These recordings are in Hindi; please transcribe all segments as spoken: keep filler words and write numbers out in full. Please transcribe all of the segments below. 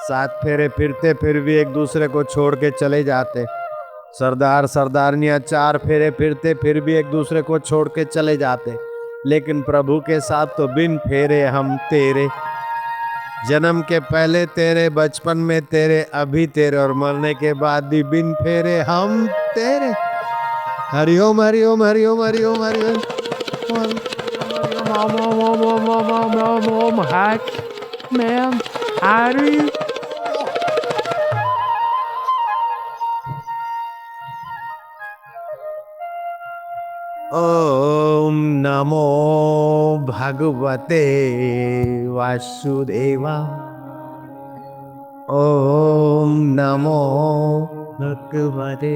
सात फेरे फिरते फिर भी एक दूसरे को छोड़ के चले जाते। सरदार सरदारनियां चार फेरे फिरते फिर भी एक दूसरे को छोड़ के चले जाते। लेकिन प्रभु के साथ तो बिन फेरे हम तेरे, जन्म के पहले तेरे, बचपन में तेरे, अभी तेरे और मरने के बाद भी बिन फेरे हम तेरे। Hariom Hariom Hariom Hariom Hariom Mom, mom, mom, mom, mom, mom, mom, mom, hi, ma'am, how are you? ओम नमो भगवते वासुदेवा। ओम नमो भगवते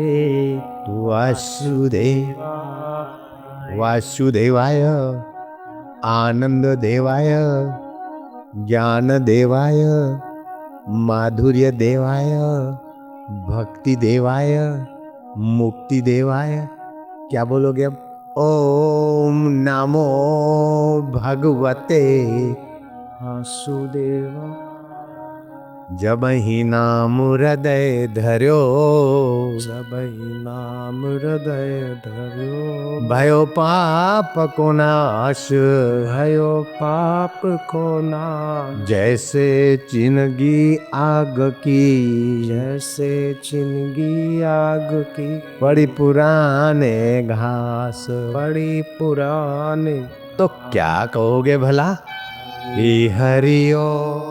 वासुदेवा वासुदेवाय आनंद देवाय ज्ञान देवाय माधुर्य देवाय भक्ति देवाय मुक्ति देवाय। क्या बोलोगे अब? ओम नमो भगवते वासुदेवा। जब ही नाम हृदय धर्यो, जब ही नाम हृदय धर्यो, भयो पाप को नाश, भयो पाप को नाश। जैसे चिनगी आग की, जैसे चिनगी आग की, बड़ी पुराने घास, बड़ी पुराने। तो क्या कहोगे भला? हे हरिओ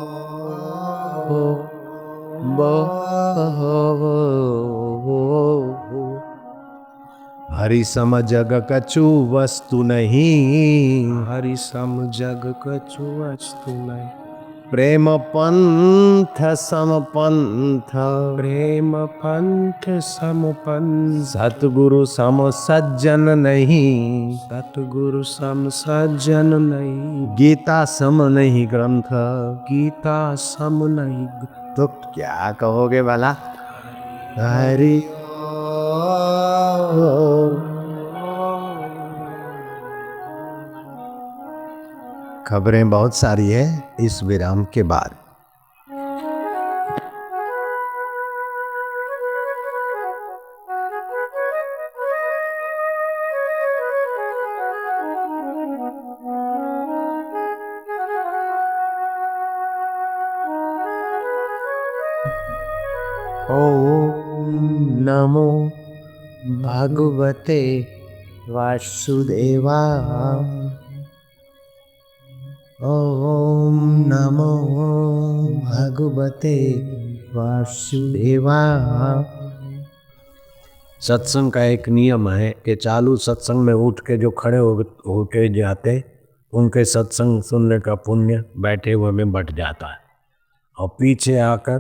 बो हरि सम जग कछु वस्तु नहीं, हरि सम जग कछु वस्तु नहीं। प्रेम पंथ सम पंथ, प्रेम पंथ सम पंथ। सतगुरु सम सज्जन नहीं, सतगुरु सम सज्जन नहीं। गीता सम नहीं ग्रंथ, गीता सम नहीं। तो क्या कहोगे भला? हरि खबरें बहुत सारी है इस विराम के बाद। ओम नमो भगवते वासुदेवा। ओम नमो भगवते वासुदेवा। सत्संग का एक नियम है कि चालू सत्संग में उठ के जो खड़े हो होके जाते, उनके सत्संग सुनने का पुण्य बैठे हुए में बट जाता है। और पीछे आकर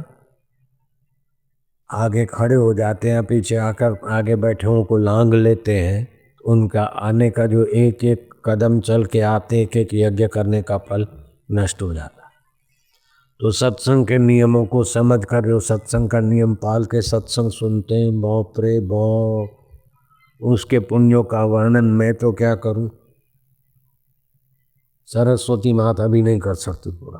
आगे खड़े हो जाते हैं, पीछे आकर आगे बैठे हुओं को लांग लेते हैं। उनका आने का जो एक एक कदम चल के आते, एक एक यज्ञ करने का फल नष्ट हो जाता। तो सत्संग के नियमों को समझ कर जो सत्संग का नियम पाल के सत्संग सुनते हैं, बाप रे बाप, उसके पुण्यों का वर्णन मैं तो क्या करूं, सरस्वती माता भी नहीं कर सकती पूरा।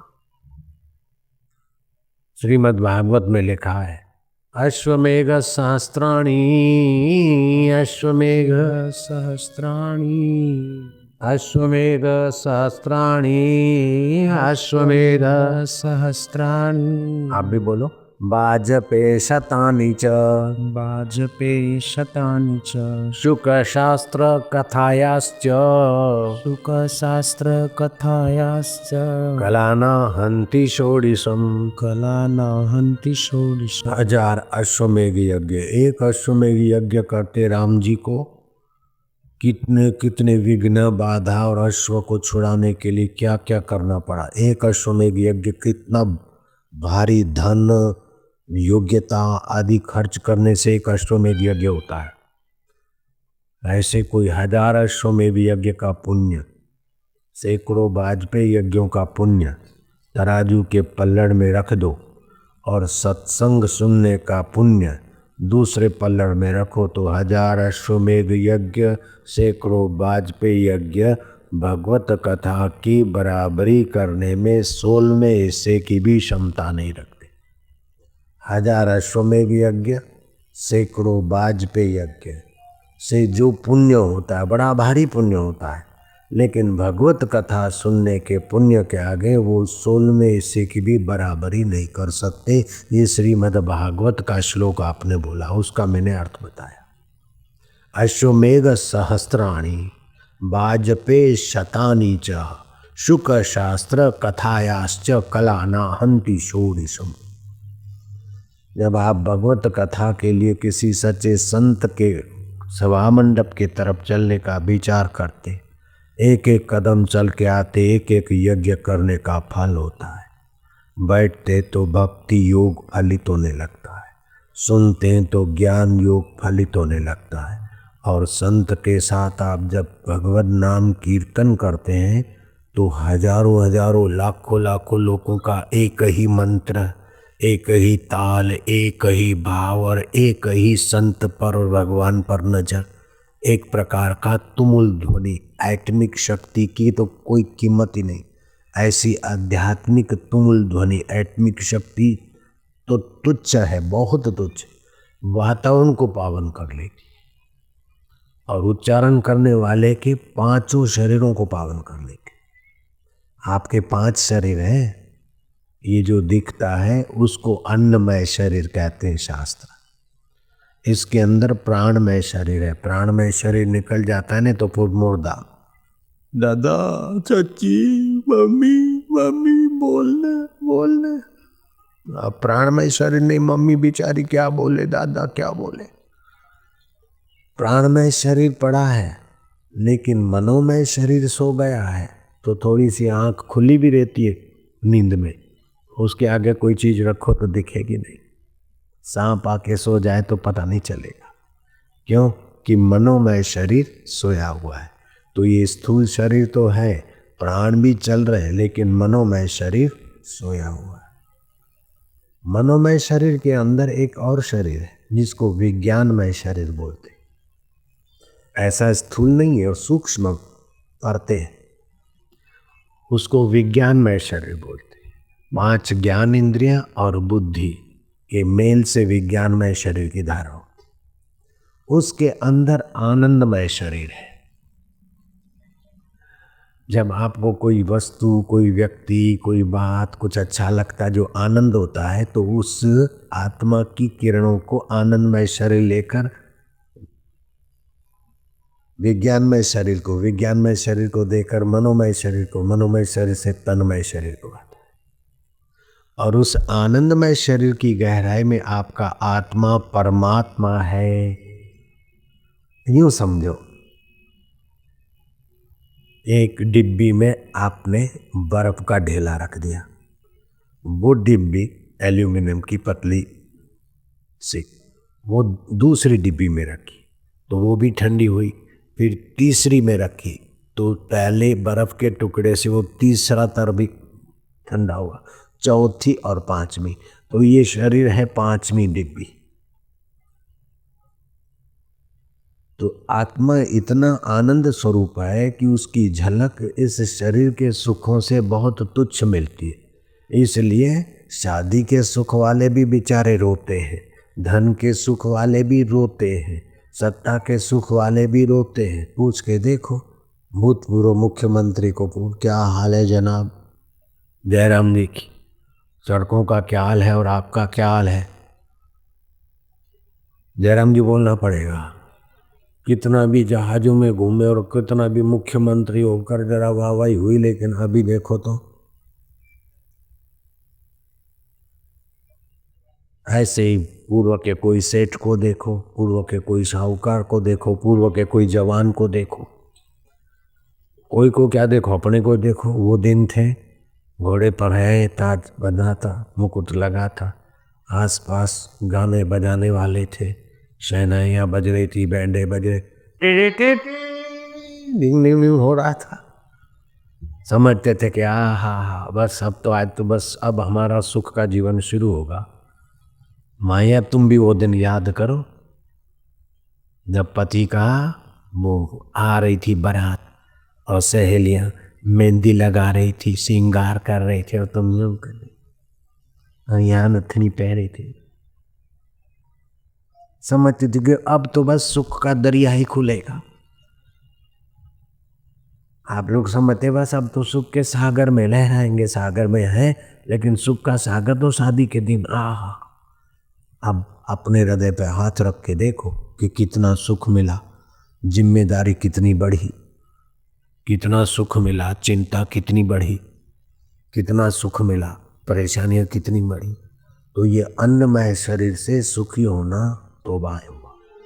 श्रीमद् भागवत में लिखा है, अश्वमेघ सहस्त्राणि, अश्वमेघ सहस्त्राणि, अश्वमेघ सहस्त्राणि, अश्वमेघ सहस्त्राणि। आप भी बोलो। वाजपेय शतानि च, वाजपेय शतानि च, शुक शास्त्र कथायाश्च, शुक शास्त्र कथायाश्च, कलाना हन्ति षोडशम, कलाना हन्ति षोडशम। हजार अश्वमेघ यज्ञ, एक अश्वमेघ यज्ञ करते राम जी को कितने कितने विघ्न बाधा और अश्व को छुड़ाने के लिए क्या क्या करना पड़ा। एक अश्वमेघ यज्ञ कितना भारी धन योग्यता आदि खर्च करने से एक अश्वमेघ यज्ञ होता है। ऐसे कोई हजार अश्वमेघ यज्ञ का पुण्य, सैकड़ों वाजपेयी यज्ञों का पुण्य तराजू के पल्लड़ में रख दो और सत्संग सुनने का पुण्य दूसरे पल्लड़ में रखो तो हजार अश्वमेघ यज्ञ, सैकड़ों वाजपेयी यज्ञ भगवत कथा की बराबरी करने में सोलहवें हिस्से की भी क्षमता नहीं रखते। हजार अश्वमेघ यज्ञ, सैकड़ों वाजपेयी यज्ञ से जो पुण्य होता है बड़ा भारी पुण्य होता है, लेकिन भगवत कथा सुनने के पुण्य के आगे वो सोलहवें हिस्से की भी बराबरी नहीं कर सकते। ये श्रीमद् भागवत का श्लोक आपने बोला, उसका मैंने अर्थ बताया। अश्वमेघ सहस्त्राणि वाजपेय शतानि च शुक शास्त्र कथायाश्च कलाना हंति षोडशम। जब आप भगवत कथा के लिए किसी सच्चे संत के सभा मंडप की तरफ चलने का विचार करते, एक एक कदम चल के आते एक एक यज्ञ करने का फल होता है। बैठते तो भक्ति योग फलित होने लगता है, सुनते तो ज्ञान योग फलित होने लगता है, और संत के साथ आप जब भगवत नाम कीर्तन करते हैं तो हजारों हजारों लाखों लाखों लोगों का एक ही मंत्र, एक ही ताल, एक ही भाव और एक ही संत पर और भगवान पर नजर, एक प्रकार का तुमुल ध्वनि। एटमिक शक्ति की तो कोई कीमत ही नहीं, ऐसी आध्यात्मिक तुमुल ध्वनि एटमिक शक्ति तो तुच्छ है, बहुत तुच्छ, वातावरण को पावन कर लेगी और उच्चारण करने वाले के पांचों शरीरों को पावन कर लेगी। आपके पांच शरीर हैं, ये जो दिखता है उसको अन्नमय शरीर कहते हैं शास्त्र। इसके अंदर प्राणमय शरीर है, प्राणमय शरीर निकल जाता है ना तो फिर मुर्दा। दादा चाची मम्मी मम्मी बोलने बोलने, अब प्राणमय शरीर नहीं, मम्मी बेचारी क्या बोले, दादा क्या बोले। प्राणमय शरीर पड़ा है लेकिन मनोमय शरीर सो गया है, तो थोड़ी सी आंख खुली भी रहती है नींद में, उसके आगे कोई चीज रखो तो दिखेगी नहीं। सांप आके सो जाए तो पता नहीं चलेगा, क्यों कि मनोमय शरीर सोया हुआ है। तो ये स्थूल शरीर तो है, प्राण भी चल रहे हैं, लेकिन मनोमय शरीर सोया हुआ है। मनोमय शरीर के अंदर एक और शरीर है जिसको विज्ञानमय शरीर बोलते हैं। ऐसा स्थूल नहीं है और सूक्ष्म करते हैं, उसको विज्ञानमय शरीर बोलते हैं। पांच ज्ञान इंद्रियां और बुद्धि के मेल से विज्ञानमय शरीर की धारा होती, उसके अंदर आनंदमय शरीर है। जब आपको कोई वस्तु, कोई व्यक्ति, कोई बात, कुछ अच्छा लगता है, जो आनंद होता है, तो उस आत्मा की किरणों को आनंदमय शरीर लेकर विज्ञानमय शरीर को, विज्ञानमय शरीर को देकर मनोमय शरीर को, मनोमय शरीर से तन्मय शरीर को आता है। और उस आनंदमय शरीर की गहराई में आपका आत्मा परमात्मा है। यूं समझो, एक डिब्बी में आपने बर्फ का ढेला रख दिया, वो डिब्बी एल्यूमिनियम की पतली सी, वो दूसरी डिब्बी में रखी तो वो भी ठंडी हुई, फिर तीसरी में रखी तो पहले बर्फ के टुकड़े से वो तीसरा तर भी ठंडा हुआ, चौथी और पांचवी, तो ये शरीर है पांचवी डिब्बी। तो आत्मा इतना आनंद स्वरूप है कि उसकी झलक इस शरीर के सुखों से बहुत तुच्छ मिलती है। इसलिए शादी के सुख वाले भी बेचारे रोते हैं, धन के सुख वाले भी रोते हैं, सत्ता के सुख वाले भी रोते हैं। पूछ के देखो भूतपूर्व मुख्यमंत्री को, पूछ क्या हाल है जनाब जयराम जी की, सड़कों का क्या हाल है और आपका क्या हाल है। जयराम जी बोलना पड़ेगा, कितना भी जहाज़ों में घूमे और कितना भी मुख्यमंत्री होकर जरा वाहवाही हुई, लेकिन अभी देखो तो ऐसे ही पूर्व के कोई सेठ को देखो, पूर्व के कोई साहूकार को देखो, पूर्व के कोई जवान को देखो, कोई को क्या देखो, अपने को देखो। वो दिन थे घोड़े पर है, ताज बंधा था, मुकुट लगा था, आसपास गाने बजाने वाले थे, शहनाइयाँ बज रही थी, बैंडे बज रहे, डिंग डिंग डिंग हो रहा था। समझते थे कि आ हा हा बस अब तो आज तो बस अब हमारा सुख का जीवन शुरू होगा। माया तुम भी वो दिन याद करो जब पति का वो आ रही थी बारात और सहेलियां मेहंदी लगा रही थी, श्रृंगार कर रहे थे और तुम यूं कर रही, यहाँ नथनी पहन रही थी, समझती थी कि अब तो बस सुख का दरिया ही खुलेगा। आप लोग समझते बस अब तो सुख के सागर में लहराएंगे, सागर में है, लेकिन सुख का सागर तो शादी के दिन। आह, अब अपने हृदय पे हाथ रख के देखो कि कितना सुख मिला, जिम्मेदारी कितनी बढ़ी, कितना सुख मिला, चिंता कितनी बढ़ी, कितना सुख मिला, परेशानियां कितनी बढ़ी। तो ये अन्नमय शरीर से सुखी होना तौबा हुआ।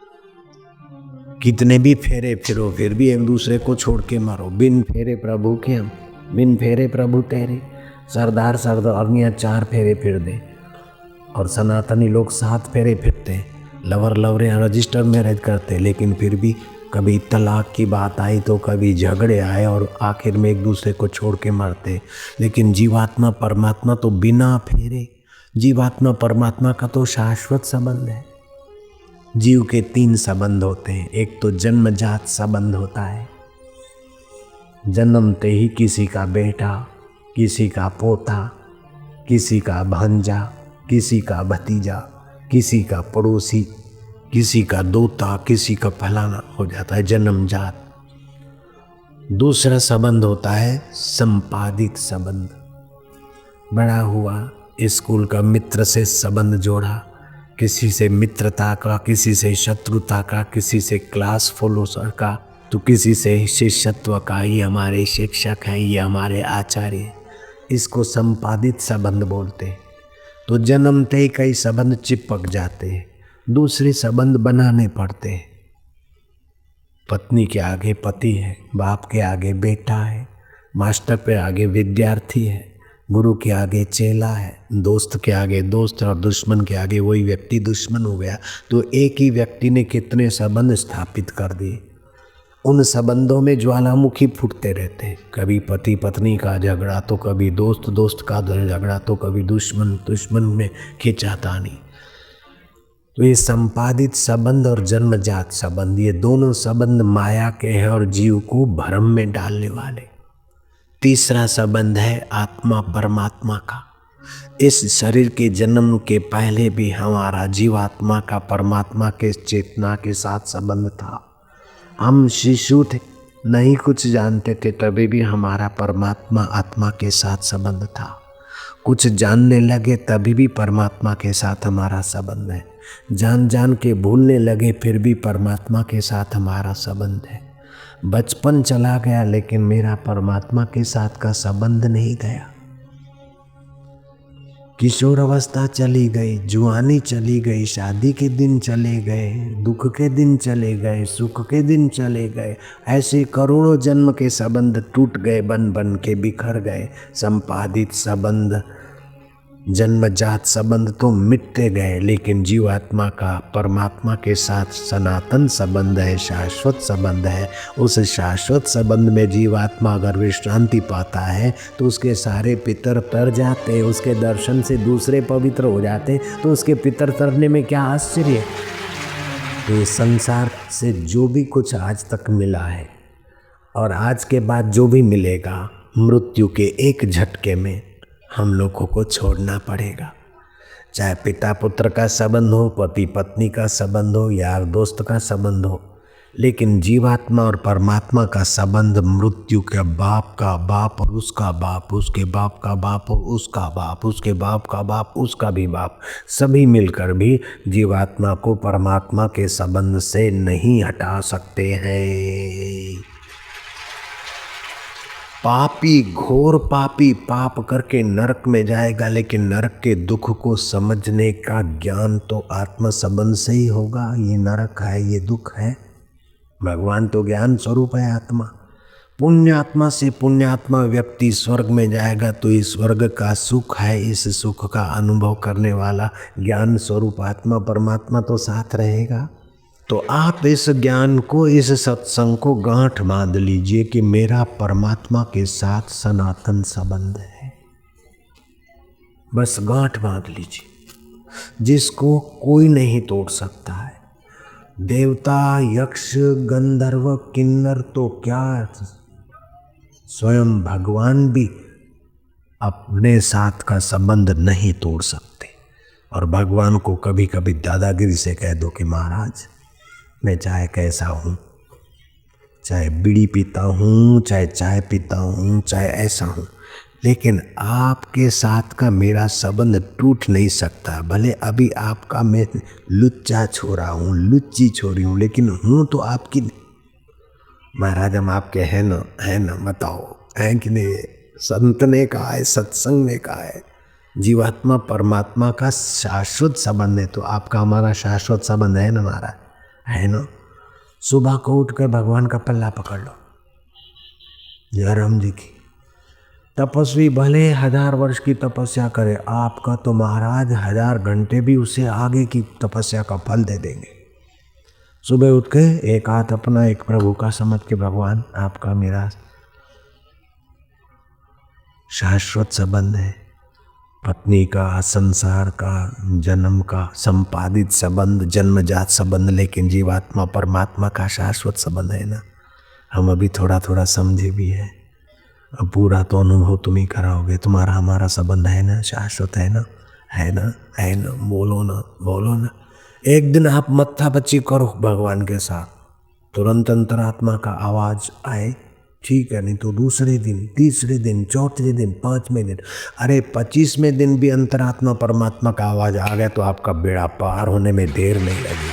कितने भी फेरे फिरो फिर भी एक दूसरे को छोड़ के मारो। बिन फेरे प्रभु के हम, बिन फेरे प्रभु तेरे। सरदार सरदारनियाँ चार फेरे फिर दे और सनातनी लोग सात फेरे फिरते, लवर लवरे रजिस्टर मैरिज करते, लेकिन फिर भी कभी तलाक की बात आई तो कभी झगड़े आए और आखिर में एक दूसरे को छोड़ के मरते। लेकिन जीवात्मा परमात्मा तो बिना फेरे, जीवात्मा परमात्मा का तो शाश्वत संबंध है। जीव के तीन संबंध होते हैं। एक तो जन्मजात संबंध होता है, जन्मते ही किसी का बेटा, किसी का पोता, किसी का भांजा, किसी का भतीजा, किसी का पड़ोसी, किसी का दोता, किसी का फलाना हो जाता है जन्मजात। दूसरा संबंध होता है संपादित संबंध। बड़ा हुआ, स्कूल का मित्र से संबंध जोड़ा, किसी से मित्रता का, किसी से शत्रुता का, किसी से क्लास फॉलोअर का, तो किसी से शिष्यत्व का। ये हमारे शिक्षक हैं, ये हमारे आचार्य, इसको संपादित संबंध बोलते हैं। तो जन्मते ही कई संबंध चिपक जाते हैं, दूसरे संबंध बनाने पड़ते हैं। पत्नी के आगे पति है, बाप के आगे बेटा है, मास्टर पे आगे विद्यार्थी है, गुरु के आगे चेला है, दोस्त के आगे दोस्त और दुश्मन के आगे वही व्यक्ति दुश्मन हो गया। तो एक ही व्यक्ति ने कितने संबंध स्थापित कर दिए। उन संबंधों में ज्वालामुखी फूटते रहते हैं। कभी पति पत्नी का झगड़ा, तो कभी दोस्त दोस्त का झगड़ा, तो कभी दुश्मन दुश्मन में खींचातानी। तो ये संपादित संबंध और जन्मजात संबंध, ये दोनों संबंध माया के हैं और जीव को भ्रम में डालने वाले। तीसरा संबंध है आत्मा परमात्मा का। इस शरीर के जन्म के पहले भी हमारा जीवात्मा का परमात्मा के चेतना के साथ संबंध था। हम शिशु थे, नहीं कुछ जानते थे, तभी भी हमारा परमात्मा आत्मा के साथ संबंध था। कुछ जानने लगे तभी भी परमात्मा के साथ हमारा संबंध है। जान जान के भूलने लगे फिर भी परमात्मा के साथ हमारा संबंध है। बचपन चला गया लेकिन मेरा परमात्मा के साथ का संबंध नहीं गया। किशोर अवस्था चली गई, जुआनी चली गई, शादी के दिन चले गए, दुख के दिन चले गए, सुख के दिन चले गए। ऐसे करोड़ों जन्म के संबंध टूट गए, बन बन के बिखर गए। संपादित संबंध, जन्मजात संबंध तो मिटते गए, लेकिन जीवात्मा का परमात्मा के साथ सनातन संबंध है, शाश्वत संबंध है। उस शाश्वत संबंध में जीवात्मा अगर विश्रांति पाता है तो उसके सारे पितर तर जाते, उसके दर्शन से दूसरे पवित्र हो जाते। तो उसके पितर तरने में क्या आश्चर्य। तो संसार से जो भी कुछ आज तक मिला है और आज के बाद जो भी मिलेगा, मृत्यु के एक झटके में हम लोगों को छोड़ना पड़ेगा। चाहे पिता पुत्र का संबंध हो, पति पत्नी का संबंध हो, यार दोस्त का संबंध हो, लेकिन जीवात्मा और परमात्मा का संबंध मृत्यु के बाप का बाप और उसका बाप, उसके बाप का बाप और उसका बाप, उसके बाप का बाप, उसका भी बाप, सभी मिलकर भी जीवात्मा को परमात्मा के संबंध से नहीं हटा सकते हैं। पापी, घोर पापी पाप करके नरक में जाएगा, लेकिन नरक के दुख को समझने का ज्ञान तो आत्म संबंध से ही होगा। ये नरक है, ये दुख है। भगवान तो ज्ञान स्वरूप है आत्मा। पुण्यात्मा से पुण्यात्मा व्यक्ति स्वर्ग में जाएगा तो इस स्वर्ग का सुख है, इस सुख का अनुभव करने वाला ज्ञान स्वरूप आत्मा परमात्मा तो साथ रहेगा। तो आप इस ज्ञान को, इस सत्संग को गांठ बांध लीजिए कि मेरा परमात्मा के साथ सनातन संबंध है। बस गांठ बांध लीजिए, जिसको कोई नहीं तोड़ सकता है। देवता, यक्ष, गंधर्व, किन्नर तो क्या, स्वयं भगवान भी अपने साथ का संबंध नहीं तोड़ सकते। और भगवान को कभी कभी दादागिरी से कह दो कि महाराज मैं चाहे कैसा हूँ, चाहे बीड़ी पीता हूँ, चाहे चाय पीता हूँ, चाहे ऐसा हूँ, लेकिन आपके साथ का मेरा संबंध टूट नहीं सकता। भले अभी आपका मैं लुच्चा छोरा हूँ, लुच्ची छोरी हूँ, लेकिन हूँ तो आपकी। महाराज हम आपके हैं ना, है ना, बताओ है कि नहीं? संत ने कहा है, सत्संग ने कहा है, जीवात्मा परमात्मा का शाश्वत संबंध है। तो आपका हमारा शाश्वत संबंध है ना महाराज, है ना? सुबह को उठकर भगवान का पल्ला पकड़ लो। जयराम जी की तपस्वी भले हजार वर्ष की तपस्या करे, आपका तो महाराज हजार घंटे भी उससे आगे की तपस्या का फल दे देंगे। सुबह उठ के एक हाथ अपना एक प्रभु का समझ के, भगवान आपका मेरा शाश्वत संबंध है, पत्नी का, संसार का, जन्म का संपादित संबंध, जन्मजात संबंध, लेकिन जीवात्मा परमात्मा का शाश्वत संबंध है ना। हम अभी थोड़ा थोड़ा समझे भी है, अब पूरा तो अनुभव तुम ही कराओगे। तुम्हारा हमारा संबंध है ना, शाश्वत है ना, है ना, है ना? बोलो ना, बोलो ना। एक दिन आप मत्था बच्ची करो भगवान के साथ, तुरंत अंतरात्मा का आवाज आए, ठीक है, नहीं तो दूसरे दिन, तीसरे दिन, चौथे दिन, पांचवें दिन, अरे पच्चीसवें दिन भी अंतरात्मा परमात्मा का आवाज आ गया तो आपका बेड़ा पार होने में देर नहीं लगी।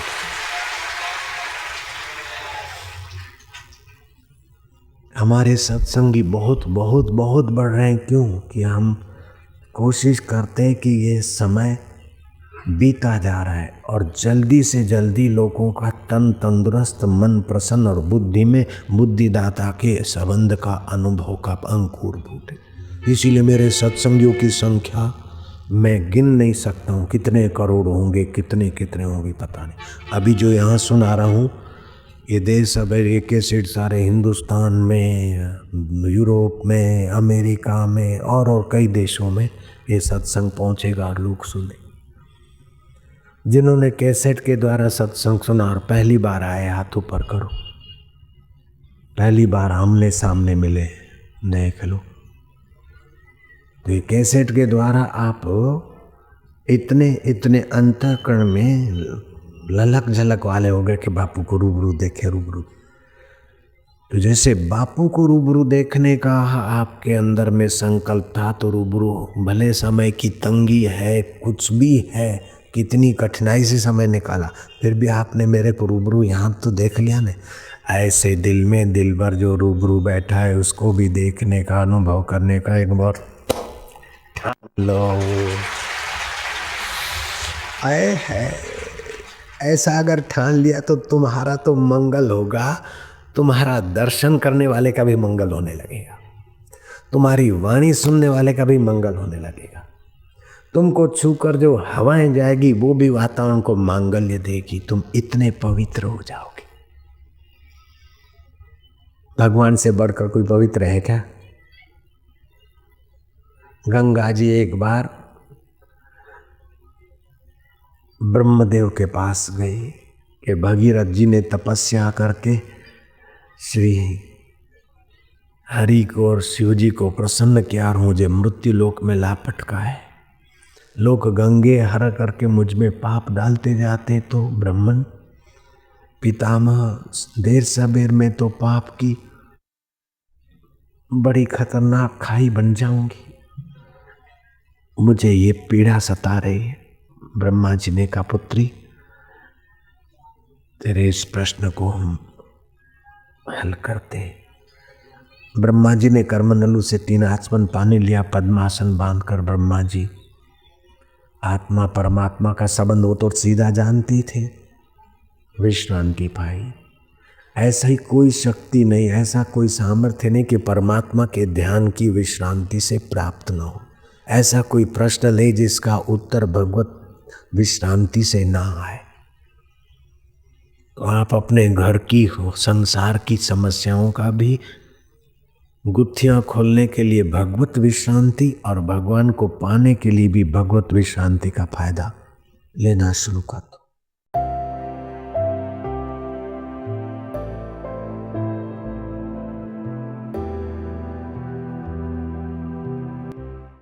हमारे सत्संगी बहुत बहुत बहुत बढ़ रहे हैं। क्यों? कि हम कोशिश करते हैं कि ये समय बीता जा रहा है और जल्दी से जल्दी लोगों का तन तंदुरुस्त, मन प्रसन्न और बुद्धि में बुद्धिदाता के संबंध का अनुभव का अंकुर फूटे। इसीलिए मेरे सत्संगियों की संख्या मैं गिन नहीं सकता हूँ, कितने करोड़ होंगे, कितने कितने होंगे पता नहीं। अभी जो यहाँ सुना रहा हूँ, ये देश अमेरिका से सारे हिंदुस्तान में, यूरोप में, अमेरिका में और और कई देशों में ये सत्संग पहुँचेगा और लोग सुने। जिन्होंने कैसेट के द्वारा सत्संग सुना और पहली बार आए, हाथ ऊपर करो। पहली बार आमने सामने मिले, देख लो। तो ये कैसेट के द्वारा आप इतने इतने अंतःकरण में ललक झलक वाले हो गए कि बापू को रूबरू देखे, रूबरू। तो जैसे बापू को रूबरू देखने का आपके अंदर में संकल्प था, तो रूबरू, भले समय की तंगी है, कुछ भी है, कितनी कठिनाई से समय निकाला, फिर भी आपने मेरे को रूबरू यहाँ तो देख लिया ने। ऐसे दिल में दिलबर जो रूबरू बैठा है, उसको भी देखने का, अनुभव करने का एक बार लो। आए है ऐसा अगर ठान लिया तो तुम्हारा तो मंगल होगा, तुम्हारा दर्शन करने वाले का भी मंगल होने लगेगा, तुम्हारी वाणी सुनने वाले का भी मंगल होने लगेगा। तुमको छूकर जो हवाएं जाएगी वो भी वातावरण को मांगल्य देगी, तुम इतने पवित्र हो जाओगे। भगवान से बढ़कर कोई पवित्र है क्या? गंगा जी एक बार ब्रह्मदेव के पास गई कि भगीरथ जी ने तपस्या करके श्री हरि को और शिव जी को प्रसन्न किया और मुझे मृत्यु लोक में लापटका है। लोग गंगे हर करके मुझ में पाप डालते जाते, तो ब्राह्मण पितामह देर सबेर में तो पाप की बड़ी खतरनाक खाई बन जाऊंगी, मुझे ये पीड़ा सता रही है। ब्रह्मा जी ने कहा, पुत्री तेरे इस प्रश्न को हम हल करते। ब्रह्मा जी ने कर्मंडलू से तीन आचमन पानी लिया, पद्मासन बांधकर ब्रह्मा जी आत्मा परमात्मा का संबंध वो तो सीधा जानती थे, विश्रांति पाई। ऐसा ही कोई शक्ति नहीं, ऐसा कोई सामर्थ्य नहीं कि परमात्मा के ध्यान की विश्रांति से प्राप्त न हो। ऐसा कोई प्रश्न नहीं जिसका उत्तर भगवत विश्रांति से ना आए। तो आप अपने घर की, संसार की समस्याओं का भी गुत्थियां खोलने के लिए भगवत विश्रांति और भगवान को पाने के लिए भी भगवत विश्रांति का फायदा लेना शुरू कर दो।